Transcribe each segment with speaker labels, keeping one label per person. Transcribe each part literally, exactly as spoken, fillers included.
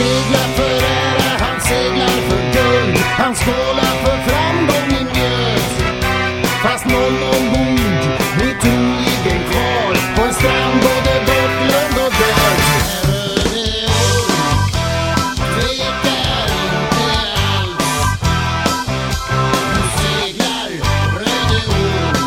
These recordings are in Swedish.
Speaker 1: seglar för ära, han seglar för guld. Han skålar för framgång i mjöd. Fast någon ombord blir troligen kvar på en strand både bortglömd och död. Röde orm tvekar inte alls. Nu seglar Röde orm.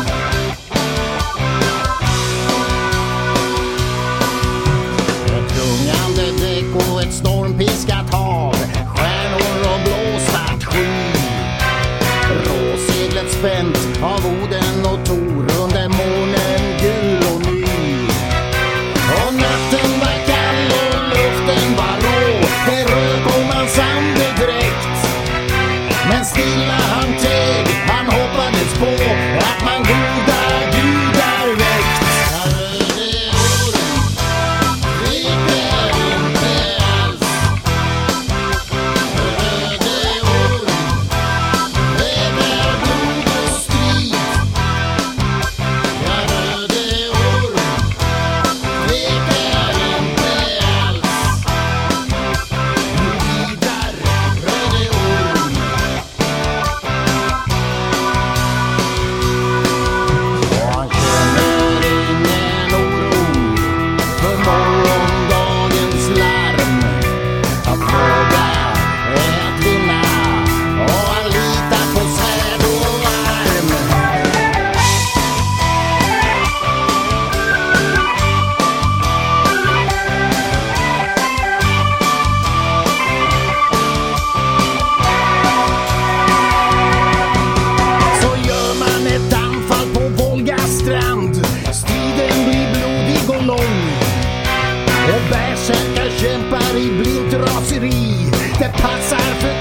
Speaker 1: Ett sjungande däck och ett stormpiskat hav, stjärnor och blåsvart sky. Råseglet spänt av Oden och Tor under månen gul och ny. Och natten var kall och luften var rå. Det rök om hans andedräkt. Men stilla han teg, han hoppades på att man goda gudar väckt. Röde orm tvekar inte alls. Röde orm vädrar blod och strid. Ja, Röde orm tvekar inte alls. Nu bidar Röde orm. Och han känner ingen oro för morgondagens larm. Att våga är att vinna, och han litar på svärd och arm. Så gör man ett anfall på Volga strand. Striden blir blodig och lång. Och bärsärkar kämpar i blint raseri. Det passar för